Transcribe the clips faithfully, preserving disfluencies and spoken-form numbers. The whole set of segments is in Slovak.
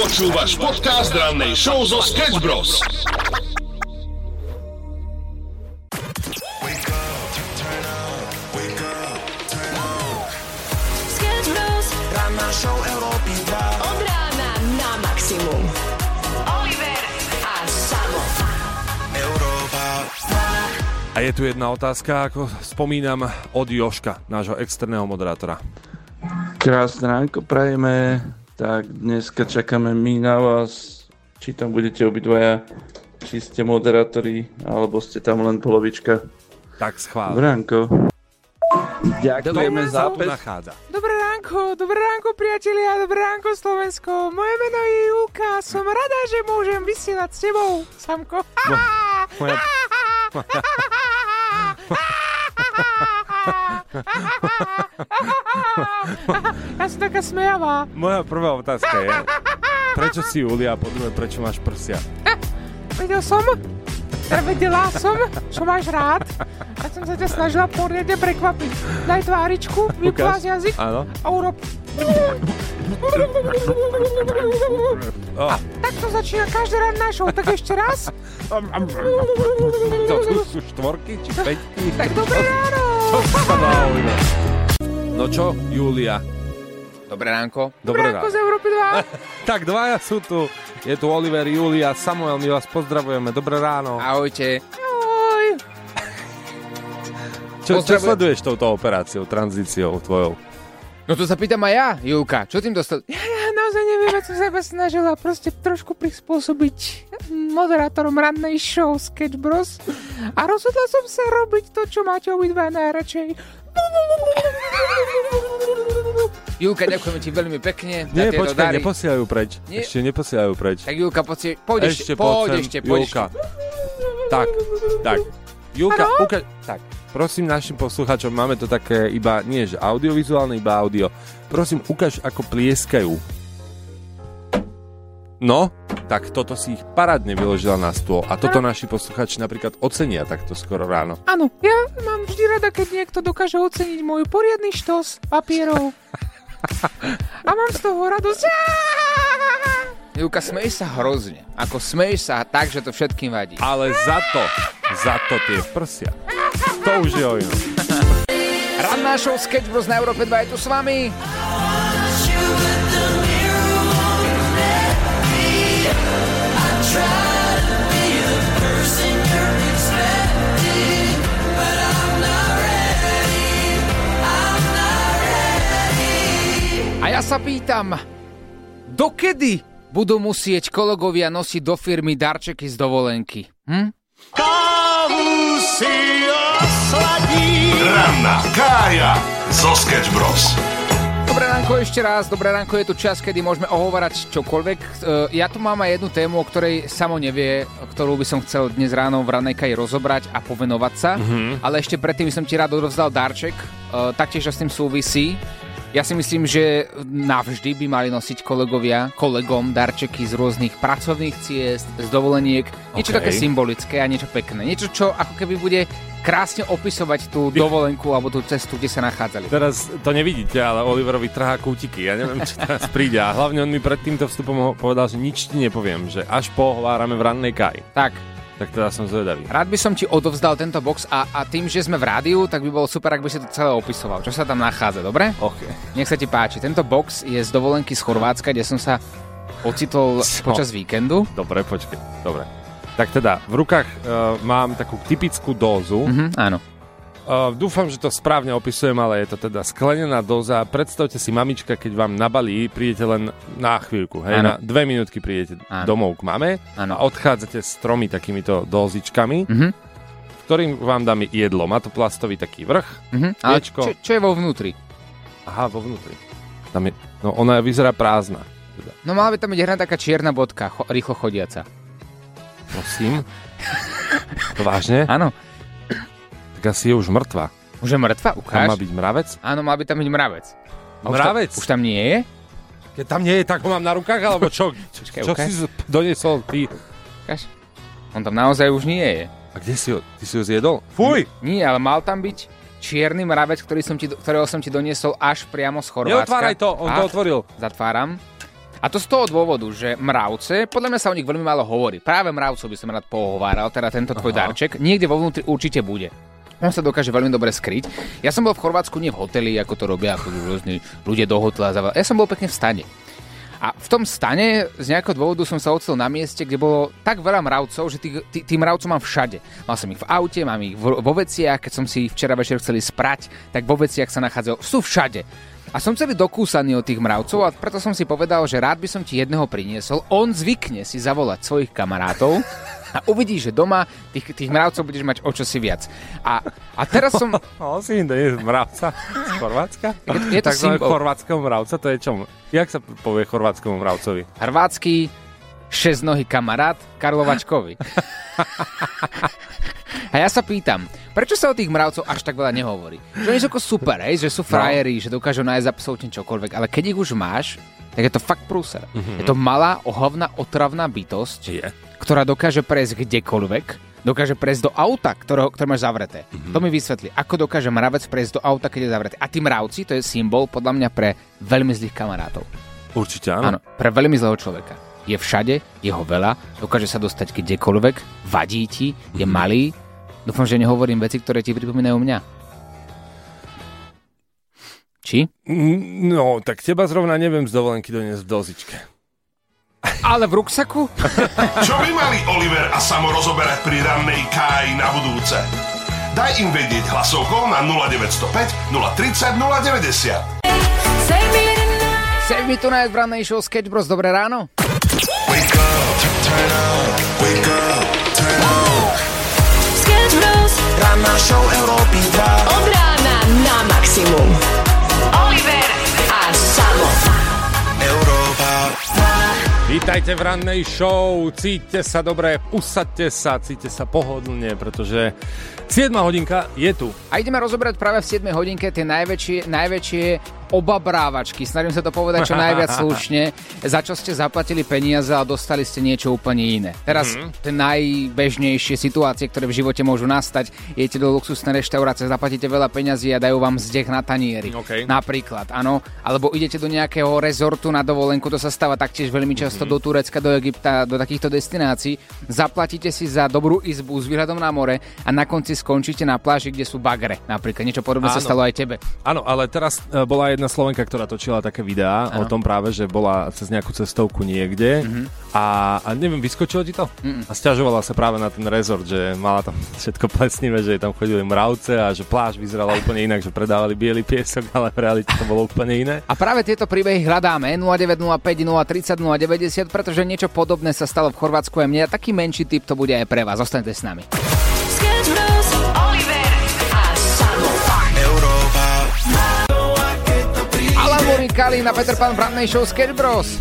Počúvaš podcast rannej show zo Sketch Bros. Sketch Bros. Ranná show Európy dva. Od rána na maximum. Oliver a Samo. Európa. A je tu jedna otázka, ako spomínam, od Joška, nášho externého moderátora. Krásne ránko prajeme. Tak dneska čakáme my na vás, či tam budete obidvaja, či ste moderátori, alebo ste tam len polovička. Tak schvál. Dobré ránko. Ďakujeme za pes. Dobré ránko, dobré ránko priatelia, dobré ránko Slovensko. Moje meno je Júka, som rada, že môžem vysielať s tebou, Samko. No, moja... Ja som taká smejavá. Moja prvá otázka je, prečo si Julia a po druhé, prečo máš prsia? Vedel som, ja vedela som, čo máš rád. Ja som sa ťa snažila poriadne prekvapiť. Daj tváričku, vyplás jazyk Áno. a urob... Oh. A takto začína každý rád na show, tak ešte raz. To sú štvorky či päťky? Tak dobré ráno. No čo, Julia? Dobré ránko. Dobré Dobré ránko ráno. z Európy dva. Tak dvaja sú tu. Je tu Oliver, Julia, Samuel, my vás pozdravujeme. Dobré ráno. Ahojte. Ahoj. Čo, čo Pozdravujem. sleduješ touto operáciou, tranzíciou tvojou? No to sa pýtam aj ja, Julka. Čo tým dostal? Ja, ja naozaj neviem, ako som sa iba snažila proste trošku prispôsobiť moderátorom rannej show Sketch Bros. A rozhodla som sa robiť to, čo máte obidva najradšej. Julka, ďakujeme ti veľmi pekne za Nie, tieto počkaj, dary. neposielajú preč. Nie. Ešte neposielajú preč. Tak Julka, poď, poď ešte, Ešte poď poď ešte, sem, poď Julka. ešte. Tak, tak. Julka, Áno? uka- tak. Prosím našim poslucháčom, máme to také iba, nie že audiovizuálne, iba audio. Prosím, ukáž, ako plieskajú. No, tak toto si ich parádne vyložila na stôl. A toto naši poslucháči napríklad ocenia takto skoro ráno. Áno, ja mám vždy rada, keď niekto dokáže oceniť môj poriadny štos papierov. A mám z toho radosť. Julka, smeješ sa hrozne. Ako smeješ sa tak, že to všetkým vadí. Ale za to, za to tie prsia. To už je ojno. Ranná show Sketch Bros na Európe dva je tu s vami. A ja sa pýtam, dokedy budú musieť kolegovia nosiť do firmy darčeky z dovolenky? Hm? Ranná Kája zo Sketch Bros. Dobré ránko ešte raz, dobré ránko, je tu čas, kedy môžeme ohovárať čokoľvek. Ja tu mám aj jednu tému, o ktorej Samo nevie, ktorú by som chcel dnes ráno v Rannej Káji rozobrať a povenovať sa, mm-hmm. ale ešte predtým by som ti rád odovzdal darček, taktiež s tým súvisí. Ja si myslím, že navždy by mali nosiť kolegovia, kolegom darčeky z rôznych pracovných ciest, z dovoleniek, niečo Okay. také symbolické a niečo pekné. Niečo, čo ako keby bude krásne opisovať tú dovolenku alebo tú cestu, kde sa nachádzali. Teraz to nevidíte, ale Oliverovi trhá kútiky. Ja neviem, čo teraz príde. A hlavne on mi pred týmto vstupom povedal, že nič ti nepoviem, že až pohovárame v Rannej Káji. Tak, Tak teda som zvedavý. rád by som ti odovzdal tento box a, a tým, že sme v rádiu, tak by bolo super, ak by si to celé opisoval. Čo sa tam nachádza, dobre? OK. Nech sa ti páči. Tento box je z dovolenky z Chorvátska, kde som sa ocitol Čo? počas víkendu. Dobre, počkej. Dobre. Tak teda, v rukách uh, mám takú typickú dózu. Mhm, áno. Uh, dúfam, že to správne opisujem, ale je to teda sklenená dóza. Predstavte si, mamička, keď vám nabalí, prídete len na chvíľku, hej, Áno. na dve minútky prídete Áno. domov k mame Áno. a odchádzate s tromi takýmito dózičkami, Mhm, ktorým vám dám jedlo. Má to plastový taký vrch. mhm. Ale Viečko. čo, čo je vo vnútri? Aha, vo vnútri. Tam je, no ona vyzerá prázdna. Teda. No mala by tam byť hra taká čierna bodka, cho, rýchlo chodiaca. Prosím. To vážne? Áno. Tak asi je už mŕtva. Už je mŕtva, Tam ukáž? má byť mravec? Áno, mal by tam byť mravec. A už Mravec? Tam, už tam nie je? Keď tam nie je, tak ho mám na rukách, alebo čo? Počkaj, Čo ukáž. si z- doniesol ty? Ukáž? On tam naozaj už nie je. A kde si ho? Ty si ho zjedol? Fuj! Nie, ale mal tam byť čierny mravec, ktorý som ti, ktorého som ti doniesol až priamo z Chorvátska. Neotváraj to, on to A, otvoril. Zatváram. A to z toho dôvodu, že mravce, podľa mňa sa o nich veľmi málo hovorí. Práve mravcov by som rád pohováral, teda tento tvoj Aha. darček. Niekde vo vnútri určite bude. On sa dokáže veľmi dobre skryť. Ja som bol v Chorvátsku nie v hoteli, ako to robia ako rôzni ľudia do hotela. Ja som bol pekne v stane. A v tom stane z nejakého dôvodu som sa ocitol na mieste, kde bolo tak veľa mravcov, že tých, tých, tých mravcov mám všade. Mal som ich v aute, mám ich vo, vo veciach, keď som si včera večer chceli sprať, tak vo veciach sa nachádzajú. Sú všade. A som celý dokúsaný od tých mravcov a preto som si povedal, že rád by som ti jedného priniesol. On zvykne si zavolať svojich kamarátov a uvidíš, že doma tých, tých mravcov budeš mať o čosi viac. A, a teraz som... O, si to je mravca z Chorvátska? Je, je to symbol. Chorvátskeho mravca, to je čo? Jak sa povie chorvátskemu mravcovi? Hrvátsky šesťnohý kamarát Karlovačkovi. A ja sa pýtam, prečo sa o tých mravcov až tak veľa nehovorí? Že oni sú ako super, hej, že sú frajeri, no. že dokážu nájsť absolútne čokoľvek, ale keď ich už máš, tak je to fakt prúser. Mm-hmm. Je to malá, ohavná, otravná bytosť, je. ktorá dokáže prejsť kdekoľvek, dokáže prejsť do auta, ktoré, ktoré máš zavreté. Mm-hmm. To mi vysvetlí, ako dokáže mravec prejsť do auta, keď je zavreté. A tí mravci, to je symbol podľa mňa pre veľmi zlých kamarátov. Určite áno. Áno, pre veľmi zlého človeka. Je všade, je ho veľa, dokáže sa dostať kdekoľvek, vadí ti, je mm-hmm. malý. Dúfam, že nehovorím veci, ktoré ti pripomínajú mňa. Či? No, tak teba zrovna neviem z dovolenky doniesť v dozičke. Ale v ruksaku? Čo by mali Oliver a Samo rozoberať pri rannej káji na budúce? Daj im vedieť hlasovkou na nula deväť nula päť, nula tri nula, nula deväťdesiat. Save me tonight v rannej show Sketch Bros. Dobré ráno. Wake up, turn up, wake up, turn up. Sketch Bros. Ranná show Európy dva. Od rána na maximum. Oliver a Samo. Európa dva. Vítajte v rannej show, cíťte sa dobre, usaďte sa, cíťte sa pohodlne, pretože siedma hodinka je tu. A ideme rozoberať práve v siedmej hodinke tie najväčšie, najväčšie obabrávačky. Snažím sa to povedať čo najviac slušne. Za čo ste zaplatili peniaze a dostali ste niečo úplne iné. Teraz mm-hmm. tie najbežnejšie situácie, ktoré v živote môžu nastať, idete do luxusnej reštaurácie, zaplatíte veľa peňazí a dajú vám zdech na tanieri. Okay. Napríklad, áno. Alebo idete do nejakého rezortu na dovolenku, to sa stáva taktiež veľmi často mm-hmm. do Turecka, do Egypta, do takýchto destinácií. Zaplatíte si za dobrú izbu s výhľadom na more a na konci skončíte na pláži, kde sú bagre. Napríklad niečo podobné sa stalo aj tebe. Áno, ale teraz uh, bola jedna Slovenka, ktorá točila také videá ano. O tom práve, že bola cez nejakú cestovku niekde mm-hmm. a, a neviem, vyskočilo ti to? Mm-mm. A sťažovala sa práve na ten rezort, že mala tam všetko plesnivé, že tam chodili mravce a že pláž vyzerala úplne inak, že predávali biely piesok, ale v realite to bolo úplne iné. A práve tieto príbehy hľadáme nula deväť nula päť, nula tri nula, nula deväťdesiat, pretože niečo podobné sa stalo v Chorvátsku a mne taký menší tip to bude aj pre vás. Zostaňte s nami. Sketch Bros. Oliver a Samo. Európa. Alan Morin, Kalin a Peter Pan v rannej show Sketch Bros.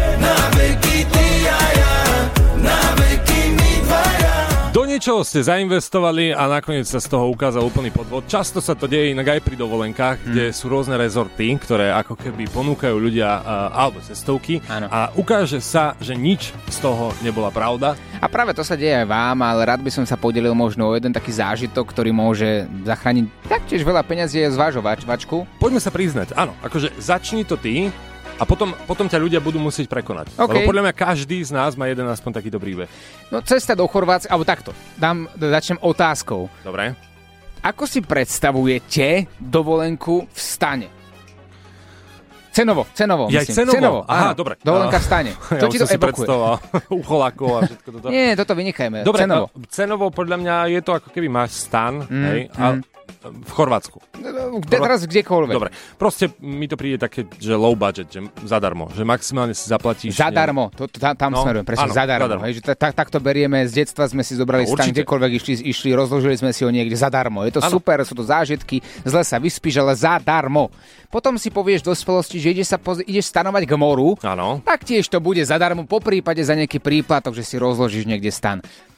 Do niečoho ste zainvestovali a nakoniec sa z toho ukázal úplný podvod. Často sa to deje inak aj pri dovolenkách, mm. kde sú rôzne rezorty, ktoré ako keby ponúkajú ľudia uh, alebo cestovky ano. A ukáže sa, že nič z toho nebola pravda. A práve to sa deje aj vám, ale rád by som sa podelil možno o jeden taký zážitok, ktorý môže zachrániť taktiež veľa peňazí z vášho vačku. Poďme sa priznať, áno, akože začni to ty. A potom, potom ťa ľudia budú musieť prekonať. Okay. Lebo podľa mňa príbeh z nás má jeden aspoň takýto príbeh. No cesta do Chorvátska, alebo takto, dám, začnem otázkou. Dobre. Ako si predstavujete dovolenku v stane? Cenovo, cenovo, Ja myslím. cenovo? cenovo. Aha, dobre. Dovolenka v stane. Ja Čo ti to si evokuje? predstavoval ucholakov a všetko toto. Nie, toto vynechajme. Dobre, cenovo. No, cenovo podľa mňa je to ako keby máš stan, mm, hej, mm. a v Chorvátsku. Kde, teraz kdekoľvek. Dobre, proste mi to príde také, že low budget, že zadarmo, že maximálne si zaplatíš... Zadarmo, to, to, tam no, smerujem, presne, áno, zadarmo. zadarmo. Hej, že tak, tak to berieme, z detstva sme si zobrali no, stan, kdekoľvek išli, išli, rozložili sme si ho niekde zadarmo. Je to áno. super, sú to zážitky, zle sa vyspíš, ale zadarmo. Potom si povieš v dospelosti, že ideš, sa poz- ideš stanovať k moru, áno. tak tiež to bude zadarmo, po prípade za nejaký príplatok, že si rozložíš niekde stan.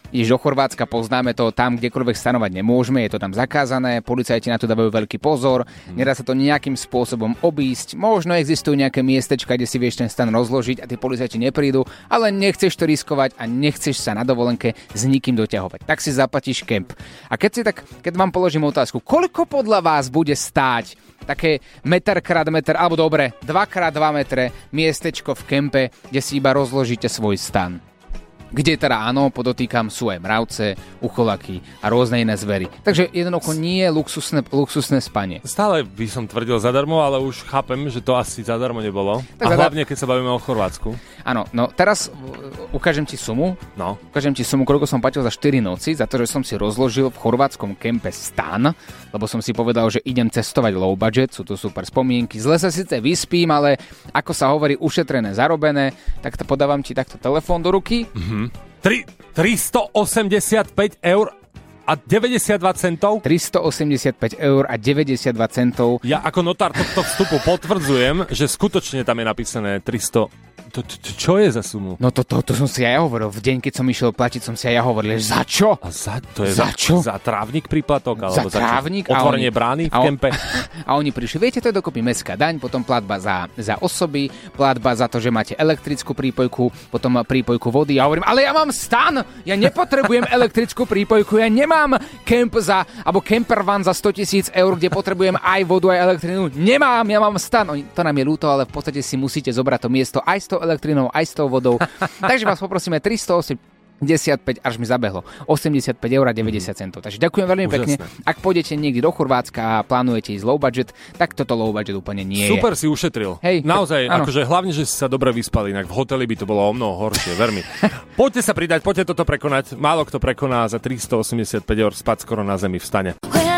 ideš do Chorvátska, poznáme to, tam kdekoľvek stanovať nemôžeme, je to tam zakázané, policajti na to dávajú veľký pozor, nedá sa to nejakým spôsobom obísť, možno existujú nejaké miestečka, kde si vieš ten stan rozložiť a tí policajti neprídu, ale nechceš to riskovať a nechceš sa na dovolenke s nikým doťahovať. Tak si zaplatíš kemp. A keď si tak, keď vám položím otázku, koľko podľa vás bude stáť také meter krát meter, alebo dobre, dva krát dva metre miestečko v kempe, kde si iba rozložíte svoj stan? Kde teda áno, podotýkam, sú aj mravce, ucholaky a rôzne iné zvery. Takže jednoducho nie je luxusné, luxusné spanie. Stále by som tvrdil zadarmo, ale už chápem, že to asi zadarmo nebolo. Tak a zadar... hlavne, keď sa bavíme o Chorvátsku. Áno, no teraz ukážem ti sumu. No. Ukážem ti sumu, koľko som platil za štyri noci, za to, že som si rozložil v chorvátskom kempe stan, lebo som si povedal, že idem cestovať low budget, sú to super spomienky. Zle sa síce vyspím, ale ako sa hovorí, ušetrené, zarobené, tak to podávam ti takto telefón do ruky. Mhm. Tri, tristoosemdesiatpäť eur a deväťdesiatdva centov? tristoosemdesiatpäť eur a deväťdesiatdva centov. Ja ako notár tohto vstupu potvrdzujem, že skutočne tam je napísané tristo... To, to, čo je za sumu? No to, to, to som si aj ja hovoril. V deň, keď som išiel platiť, som si aj ja hovoril, že za čo? A za, to je za, za čo? Za trávnik príplatok? Alebo za trávnik? Za otvorenie brány v kempe? A oni prišli, viete, to je dokopy mestská daň, potom platba za, za osoby, platba za to, že máte elektrickú prípojku, potom prípojku vody. Ja hovorím, ale ja mám stan! Ja nepotrebujem elektrickú prípojku, ja nemám kemp za, alebo camper van za stotisíc eur, kde potrebujem aj vodu, aj elektrinu. Nemám, ja mám stan. Oni, to nám je ľúto, ale v podstate si musíte zobrať to miesto aj s tou elektrinou, aj s tou vodou. Takže vás poprosíme tristoosemdesiatpäť, až mi zabehlo, osemdesiatpäť eur a deväťdesiat centov. Takže ďakujem veľmi Úžasné. pekne. Ak pôjdete niekde do Chorvátska a plánujete ísť low budget, tak toto low budget úplne nie je. Super si ušetril. Hej, naozaj, áno. akože hlavne, že si sa dobre vyspali, inak v hoteli by to bolo o mnoho horšie, ver mi. Poďte sa pridať, poďte toto prekonať. Málo kto prekoná za tristoosemdesiatpäť eur spať skoro na zemi v stane.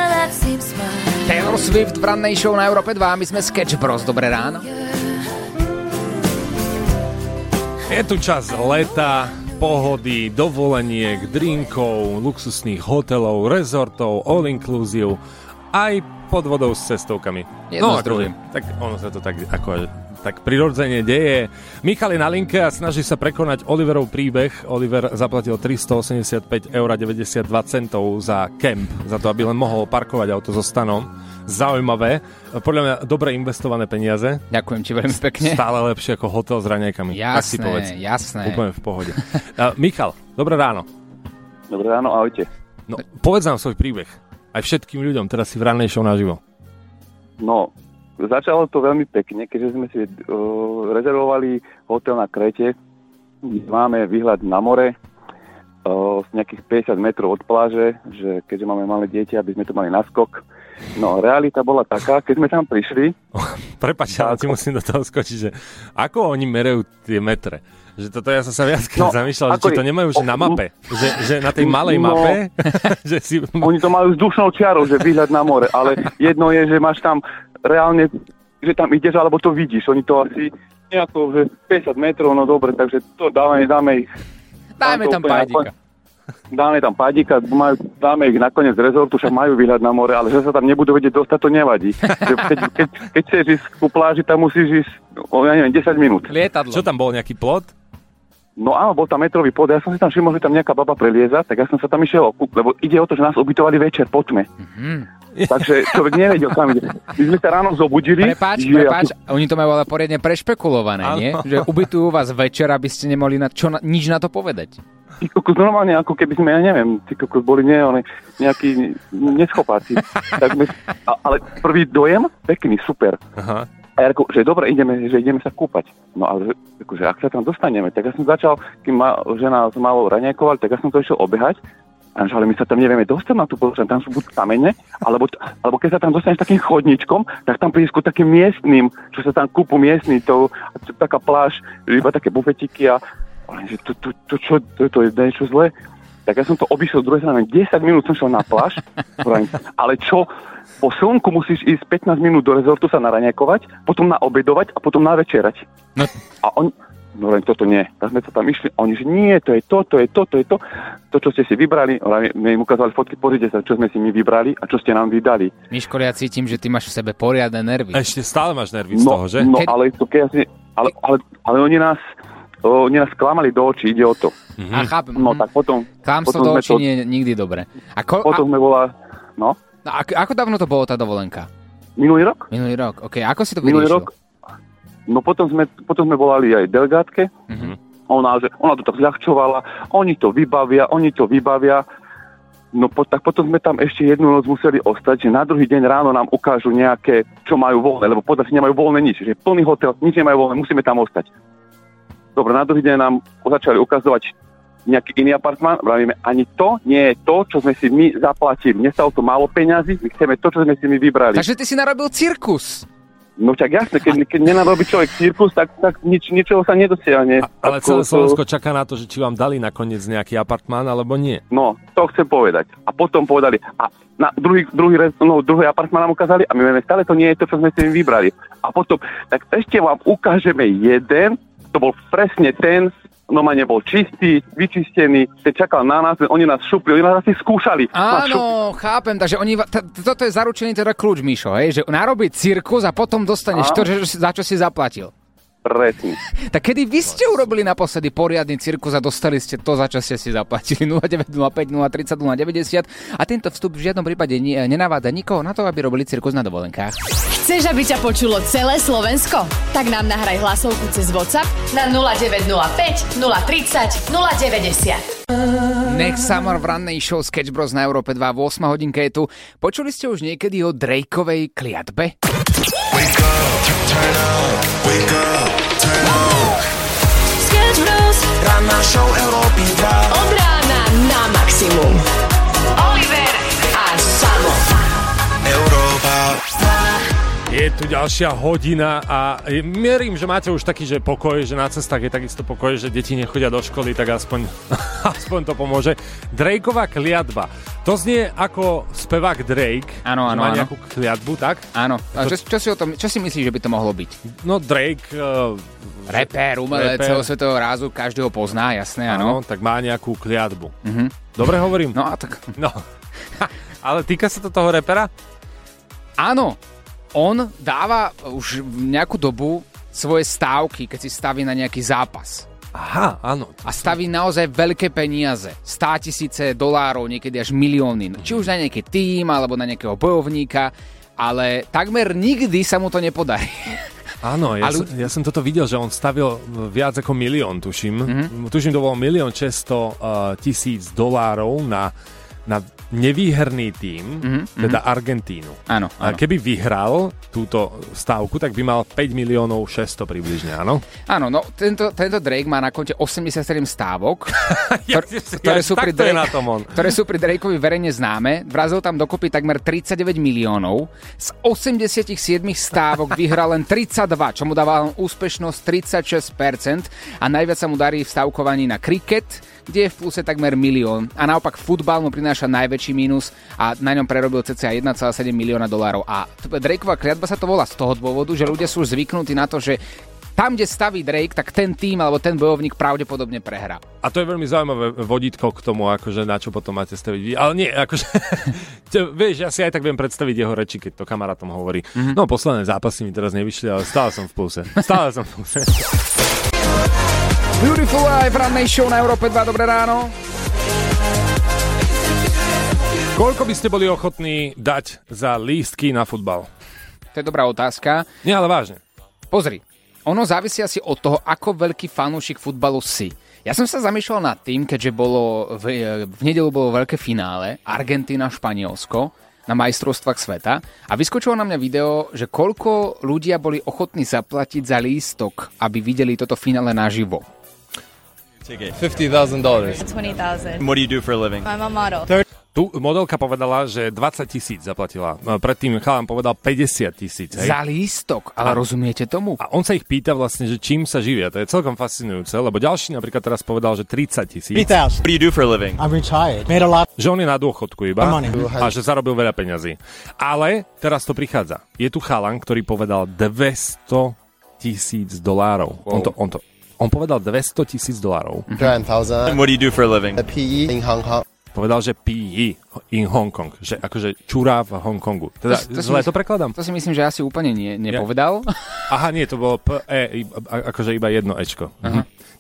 Taylor Swift v rannej show na Európe dva, my sme Sketch Bros. Dobré ráno. Je tu čas leta, pohody, dovoleniek, drinkov, luxusných hotelov, rezortov, all inclusive, aj pod vodou s cestovkami. Jedno no, s druhým. Tak ono sa to tak, ako, tak prirodzene deje. Michal je na linke a snaží sa prekonať Oliverov príbeh. Oliver zaplatil tristoosemdesiatpäť eur a deväťdesiatdva centov za kemp, za to, aby len mohol parkovať auto so stanom. Zaujímavé. Podľa mňa dobre investované peniaze. Ďakujem ti veľmi pekne. Stále lepšie ako hotel s raňajkami. Jasné, tak si povedz. jasné. Úplne v pohode. Uh, Michal, dobré ráno. Dobré ráno, ahojte. No, povedz nám svoj príbeh. Aj všetkým ľuďom, teraz si v rannej show naživo. No, začalo to veľmi pekne, keďže sme si uh, rezervovali hotel na Kréte, kde máme výhľad na more, uh, z nejakých päťdesiat metrov od pláže, že keďže máme malé dieťa, aby sme to mali naskok. No, realita bola taká, keď sme tam prišli... Prepáč, ale ti musím do toho skočiť, že ako oni merajú tie metre? Že toto ja som sa viackrát no, zamýšľal, že či to nemajú že na mape. Že, že na tej malej no, mape... že si... Oni to majú vzdušnou čiarou, že výhľad na more, ale jedno je, že máš tam reálne, že tam ideš, alebo to vidíš. Oni to asi nejako, že päťdesiat metrov, no dobre, takže to dáme, dáme ich... Dáme tam pádika. Dáme tam pádika, dáme ich nakoniec z rezortu, však majú výhľad na more, ale že sa tam nebudú vedieť dostať, to nevadí. Keď, keď, keď chceš ísť ku pláži, tam musíš ísť, o, ja neviem, desať minút. Lietadlo. Čo tam bol, nejaký plot? No áno, bol tam metrový pod, ja som si tam všimol, že tam nejaká baba prelieza, tak ja som sa tam išiel, lebo ide o to, že nás ubytovali večer po tme. Mm-hmm. Takže človek nevedel, kam ide. My sme sa ráno zobudili. Prepáč, prepáč, ako... oni to majú ale poriadne prešpekulované, nie? Že ubytujú vás večer, aby ste nemohli na, čo, na, nič na to povedať. Ty kokos, normálne, ako keby sme, ja neviem, ty kokos boli nie, oni, nejakí neschopáci. Tak my, a, ale prvý dojem, pekný, super. Aha. A ja ako, že dobre, ideme, že ideme sa kúpať. No ale akože, ak sa tam dostaneme, tak ja som začal, kým ma žena malo raňajkoval, tak ja som to išiel obehať. A ale my sa tam nevieme dostať na tú pozornosť, tam sú buď kamene, alebo, alebo keď sa tam dostaneš takým chodničkom, tak tam prídeš ku takým miestnym, čo sa tam kúpu miestny, to, to taká pláž, iba také bufetiky a že to, to, to, čo, to, to je niečo zlé. Tak ja som to obišiel z druhej strany, desať minút som šiel na pláž, ale čo, po slnku musíš ísť pätnásť minút do rezortu sa naraňakovať, potom naobedovať a potom navečerať. No. A on... No len toto nie. Tak sme sa tam išli. Oni, že nie, to je to, to je to, to je to. To, čo ste si vybrali, my im ukázali fotky, pozrite sa, čo sme si my vybrali a čo ste nám vydali. Miško, ja cítim, že ty máš v sebe poriadne nervy. Ešte stále máš nervy z no, toho, že? No, Keď... ale, to, keď, ale, ale, ale oni nás o, oni nás klamali do očí, ide o to. Mm-hmm. A chápem. No tak potom... Klamstvo do očí to... nie je nikdy dobre. A ko... Potom a... sme bola... No? no ako, ako dávno to bolo tá dovolenka? Minulý rok. Minulý rok, ok. Ako si to Minulý vyriešil? rok. No potom sme, potom sme volali aj delegátke. Mm-hmm. Ona, že, ona to tak zľahčovala. Oni to vybavia, oni to vybavia. No po, tak potom sme tam ešte jednu noc museli ostať, že na druhý deň ráno nám ukážu nejaké, čo majú voľné, lebo podľa si nemajú voľné nič, že plný hotel, nič nemajú voľné, musíme tam ostať. Dobre, na druhý deň nám začali ukazovať nejaký iný apartmán, vravíme, ani to nie je to, čo sme si my zaplatili. Nestalo to málo peňazí, my chceme to, čo sme si my vybrali. Takže ty si narobil cirkus. No tak jasne, keď, keď nenarobí človek cirkus, tak, tak nič, ničoho sa nedosiahne. A, ale celé Slovensko čaká na to, že či vám dali nakoniec nejaký apartmán, alebo nie. No, to chcem povedať. A potom povedali, a na druhý, druhý, no, druhý apartmán nám ukázali a my vieme, stále to nie je to, čo sme si vybrali. A potom, tak ešte vám ukážeme jeden, to bol presne ten, no ma nebol čistý, vyčistený, ten čakal na nás, oni nás šupli, oni nás asi skúšali. Áno, chápem, takže oni, t- toto je zaručený teda kľúč, Mišo, hej, že narobiť cirkus a potom dostaneš a? to, že, za čo si zaplatil. Presne. Tak kedy vy ste urobili naposledy poriadny cirkus a dostali ste to, za čo ste si zaplatili? nula deväť nula päť, nula tri nula, nula deväťdesiat a tento vstup v žiadnom prípade nenaváda nikoho na to, aby robili cirkus na dovolenkách. Chceš, aby ťa počulo celé Slovensko? Tak nám nahraj hlasovku cez WhatsApp na nula deväť nula päť, nula tri nula, nula deväťdesiat. Next Summer v rannej show Sketch Bros na Európe dva, ôsma hodinka je tu. Počuli ste už niekedy o Drakeovej kliatbe? Wake up, turn up, wake up, turn up. Sketch Bros, ranná show Európy dva. Od rána na maximum. Oliver a Samo. Európa dva. Je tu ďalšia hodina a mierím, že máte už taký, že pokoj, že na cestách je takisto pokoj, že deti nechodia do školy, tak aspoň, aspoň to pomôže. Drakeová kliatba. To znie ako spevák Drake. Áno, áno, má áno. nejakú kliatbu, tak? Áno. A to... čo, čo, si o tom, čo si myslíš, že by to mohlo byť? No Drake... Uh, Rapper, umelec celosvetového rázu, každého pozná, jasné, áno. Áno, tak má nejakú kliatbu. Uh-huh. Dobre hovorím? No a tak... No. Ale týka sa to toho rapera? Áno. On dáva už nejakú dobu svoje stávky, keď si staví na nejaký zápas. Aha, áno. A staví naozaj veľké peniaze. Stá tisíce dolárov, niekedy až milióny. Či už na nejaký tím, alebo na nejakého bojovníka, ale takmer nikdy sa mu to nepodarí. Áno, ja, Ale... som, ja som toto videl, že on stavil viac ako milión, tuším. Mm-hmm. Tuším, to bolo milión šesťsto tisíc dolárov na, na nevýherný tím, mm-hmm. teda Argentínu. Áno, áno. A keby vyhral túto stávku, tak by mal päť miliónov šesťsto približne, áno? Áno, no tento, tento Drake má na konte osemdesiatsedem stávok, ja, ktor, ktoré, ja, sú pri Drake, na tom on. ktoré sú pri Drakeovi verejne známe. Vrazil tam dokopy takmer tridsaťdeväť miliónov. Z osemdesiatsedem stávok vyhral len tridsaťdva, čo mu dáva len úspešnosť tridsaťšesť percent a najviac sa mu darí v stávkovaní na kriket, kde je v pluse takmer milión. A naopak futbal mu prináša najväčší mínus a na ňom prerobil cca jeden celá sedem milióna dolárov. A Drakeová kliatba sa to volá z toho dôvodu, že ľudia sú už zvyknutí na to, že tam, kde staví Drake, tak ten tým alebo ten bojovník pravdepodobne prehrá. A to je veľmi zaujímavé vodítko k tomu, akože na čo potom máte staviť. Ale nie, akože, vieš, ja si aj tak viem predstaviť jeho reči, keď to kamarátom hovorí. Mm-hmm. No, posledné zápasy mi teraz nevyšli, ale stále som v pluse. Stále som v pluse. Beautiful Life, rannej show na Európe dva, dobré ráno. Koľko by ste boli ochotní dať za lístky na futbal? To je dobrá otázka. Nie, ale vážne. Pozri, ono závisí asi od toho, ako veľký fanúšik futbalu si. Ja som sa zamýšľal nad tým, keďže bolo v, v nedeľu bolo veľké finále Argentína, Španielsko na majstrovstvách sveta a vyskočilo na mňa video, že koľko ľudia boli ochotní zaplatiť za lístok, aby videli toto finále naživo. fifty thousand dollars. twenty thousand. What do you do for a living? I'm a model. Tu modelka povedala, že dvadsať tisíc zaplatila. Predtým chalán povedal päťdesiat tisíc. Za lístok, ale a, rozumiete tomu? A on sa ich pýta vlastne, že čím sa živia. To je celkom fascinujúce, lebo ďalší napríklad teraz povedal, že tridsať tisíc. What do you do for a living? I'm retired. Made a lot. Že on je na dôchodku iba a že zarobil veľa peňazí. Ale teraz to prichádza. Je tu chalan, ktorý povedal dvesto tisíc dolárov. Wow. On to, on to, on povedal dvesto tisíc dolárov. And what do you do for a living? A P E in Hong Kong. Povedal, že P E in Hong Kong. Že akože čurá v Hongkongu. Teda to, to zle si, to prekladám? To si myslím, že asi úplne nie, nepovedal. Ja. Aha, nie, to bolo P E, akože iba jedno Ečko. Aha.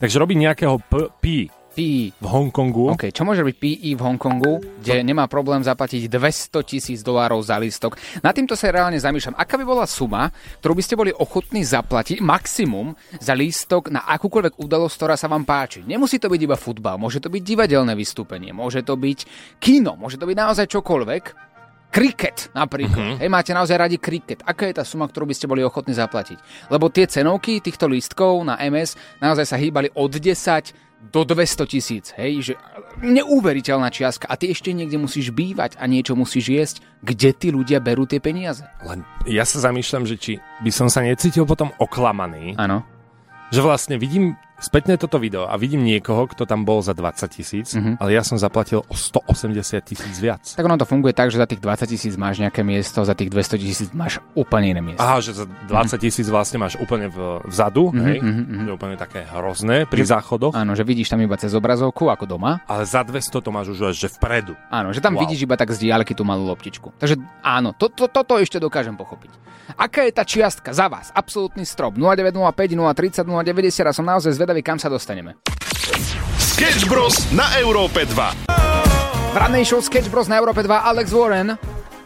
Takže robí nejakého P- P P. v Hongkongu. OK, čo môže byť P E v Hongkongu, kde no. nemá problém zaplatiť dvesto tisíc dolárov za lístok? Na týmto sa reálne zamýšľam. Aká by bola suma, ktorú by ste boli ochotní zaplatiť maximum za lístok na akúkoľvek udalosť, ktorá sa vám páči? Nemusí to byť iba futbal, môže to byť divadelné vystúpenie, môže to byť kino, môže to byť naozaj čokoľvek. Kriket napríklad. Uh-huh. Hej, máte naozaj radi kriket. Aká je tá suma, ktorú by ste boli ochotní zaplatiť? Lebo tie cenovky týchto lístkov na em es naozaj sa hýbali od desať do dvesto tisíc, hej, že neuveriteľná čiastka a ty ešte niekde musíš bývať a niečo musíš jesť. Kde tí ľudia berú tie peniaze? Len ja sa zamýšľam, že či by som sa necítil potom oklamaný. Áno. Že vlastne vidím spätne toto video a vidím niekoho, kto tam bol za dvadsať tisíc, mm-hmm. ale ja som zaplatil o sto osemdesiat tisíc viac. Tak ono to funguje tak, že za tých dvadsať tisíc máš nejaké miesto, za tých dvesto tisíc máš úplne iné miesto. Aha, že za dvadsať tisíc mm-hmm. vlastne máš úplne v, vzadu, mm-hmm, hej? Mm-hmm. To je úplne také hrozné pri že, záchodoch. Áno, že vidíš tam iba cez obrazovku, ako doma. Ale za dvesto to máš už že vpredu. Áno, že tam wow. vidíš iba tak z diaľky tú malú loptičku. Takže áno, to, to, toto ešte dokážem pochopiť. Aká je tá čiastka za vás? Absolútny strop. nula deväť nula päť, nula tridsať, nula deväťdesiat a som naozaj zvedavý, kam sa dostaneme. Sketch Bros na Európe dva. V rannej show Sketch Bros na Európe dva Alex Warren.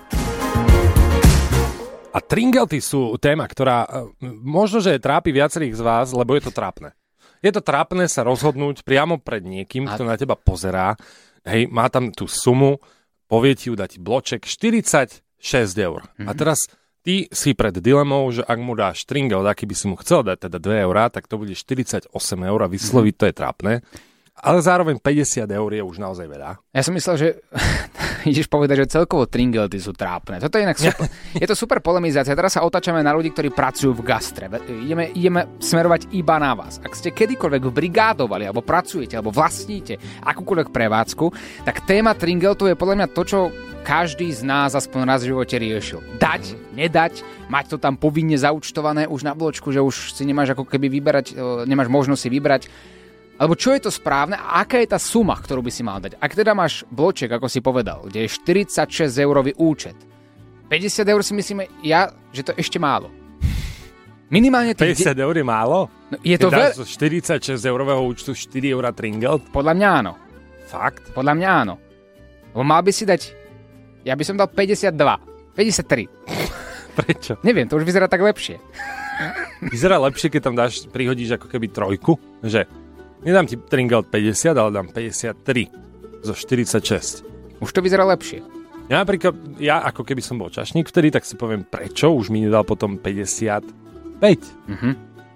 A tringelty sú téma, ktorá možno, že trápi viacerých z vás, lebo je to trápne. Je to trápne sa rozhodnúť priamo pred niekým, kto na teba pozerá. Hej, má tam tú sumu, povie ti ju dať bloček štyridsaťšesť eur. Mm-hmm. A teraz ty si pred dilemou, že ak mu dáš tringel, aký by si mu chcel dať, teda dve eurá, tak to bude štyridsaťosem eur a vysloviť to je trápne. Ale zároveň päťdesiat eur je už naozaj veľa. Ja som myslel, že ideš povedať, že celkovo tringelty sú trápne. Toto je inak super. Je to super polemizácia. Teraz sa otáčame na ľudí, ktorí pracujú v gastre. Ideme, ideme smerovať iba na vás. Ak ste kedykoľvek brigádovali, alebo pracujete, alebo vlastníte akúkoľvek prevádzku, tak téma tringeltu je podľa mňa to, čo každý z nás aspoň raz v živote riešil. Dať, nedať, mať to tam povinne zaúčtované už na bločku, že už si nemáš ako keby vyberať, nemáš možnosť si vybrať. Alebo čo je to správne a aká je tá suma, ktorú by si mal dať? Ak teda máš bloček, ako si povedal, kde je štyridsaťšesť eurový účet, päťdesiat eur si myslíme, ja, že to je ešte málo. Minimálne tých... päťdesiat eur je málo? No, je to veľa... Dáš zo štyridsaťšesť eurového účtu štyri eurá tringel? Podľa mňa áno. Fakt? Podľa mňa áno. Lebo mal by si dať... Ja by som dal päťdesiatdva. päťdesiattri. Prečo? Neviem, to už vyzerá tak lepšie. Vyzerá lepšie, keď tam dáš, prihodíš ako keby trojku, že... Nedám ti tringel päťdesiat, ale dám päťdesiattri zo štyridsaťšesť. Už to vyzerá lepšie. Ja napríklad, ja ako keby som bol čašník vtedy, tak si poviem, prečo už mi nedal potom päťdesiatpäť. Uh-huh.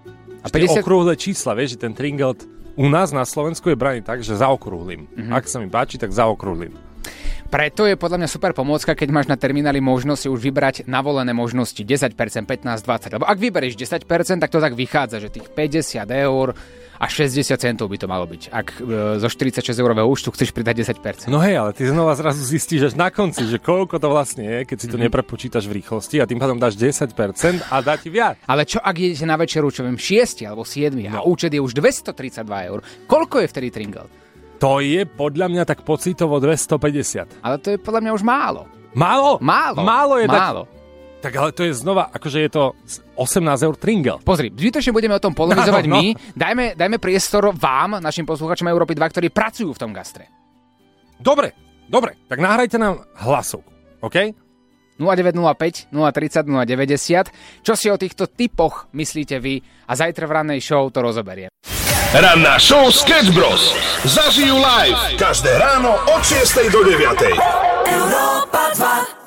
A päťdesiat... okrúhle čísla, vieš, že ten tringel u nás na Slovensku je braný tak, že zaokrúhlim. Uh-huh. Ak sa mi páči, tak zaokrúhlim. Preto je podľa mňa super pomôcka, keď máš na termináli možnosť už vybrať navolené možnosti desať percent, pätnásť, dvadsať. Lebo ak vyberieš desať percent, tak to tak vychádza, že tých päťdesiat eur a šesťdesiat centov by to malo byť. Ak e, zo štyridsaťšesť eurového účtu chceš pridať desať percent. No hej, ale ty znova zrazu zistíš až na konci, že koľko to vlastne je, keď si to mm-hmm. neprepočítaš v rýchlosti a tým pádom dáš desať percent a dá ti viac. Ale čo ak idete na večeru, čo viem, šiesti alebo siedmi no. a účet je už dvestotridsaťdva eur, koľko je vtedy tringel? To je podľa mňa tak pocitovo dvestopäťdesiat. Ale to je podľa mňa už málo. Málo? Málo. Málo je málo. Tak... Tak ale to je znova, akože je to osemnásť eur tringel. Pozri, zbytočne budeme o tom polemizovať no, no. my. Dajme, dajme priestor vám, našim poslucháčom Európy dva, ktorí pracujú v tom gastre. Dobre, dobre. Tak nahrajte nám hlasovku, OK? nula deväť nula päť, nula tridsať, nula deväťdesiat. Čo si o týchto typoch myslíte vy? A zajtra v rannej show to rozoberiem. Ranná show Sketch Bros. Zažijú live každé ráno od šiestej do deviatej. Európa dva.